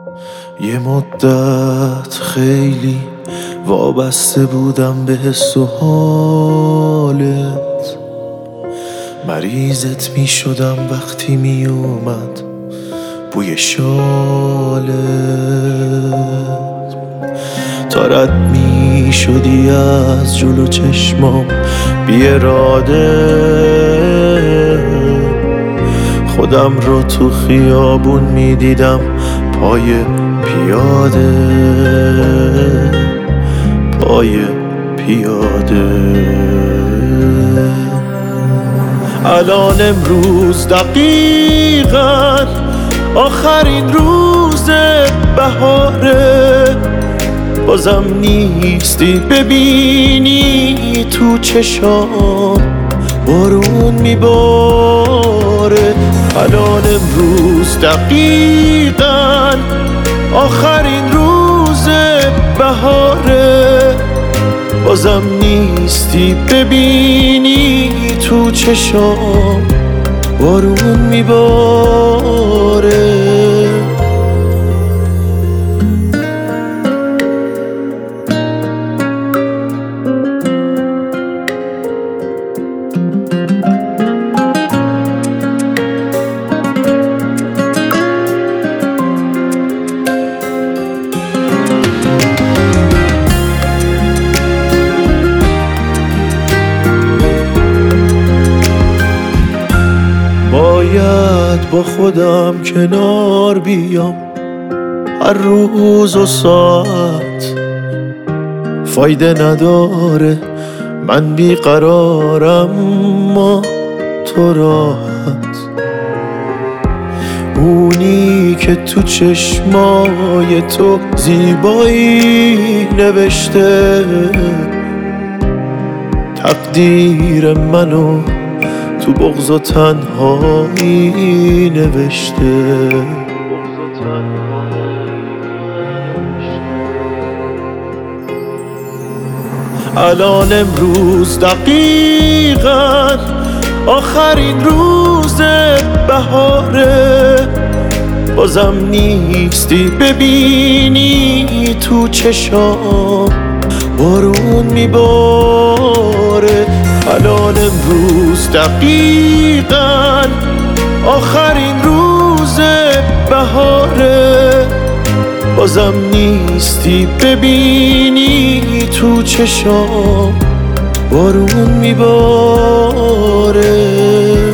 یه مدت خیلی وابسته بودم به حس و حالت، مریضت می شدم وقتی می اومد بوی شالت. تا رد می شدی از جلو چشمام بی اراده، خودم رو تو خیابون می دیدم پای پیاده، پای پیاده. الان امروز دقیقاً آخرین روز بهاره، بازم نیستی ببینی تو چشام بارون میباره. الان امروز دقیقاً آخرین روز بهاره، بازم نیستی ببینی تو چشام بارون میباره. باید با خودم کنار بیام هر روز و ساعت، فایده نداره من بیقرارم ما تو راحت. اونی که تو چشمای تو زیبایی نوشته، تقدیر منو تو بغض و تنهایی نوشته. الان امروز دقیقاً آخرین روز بهاره، بازم نیستی ببینی تو چشام بارون میباره. الان امروز دقیقاً آخرین روز بهاره، بازم نیستی ببینی تو چشام بارون میباره.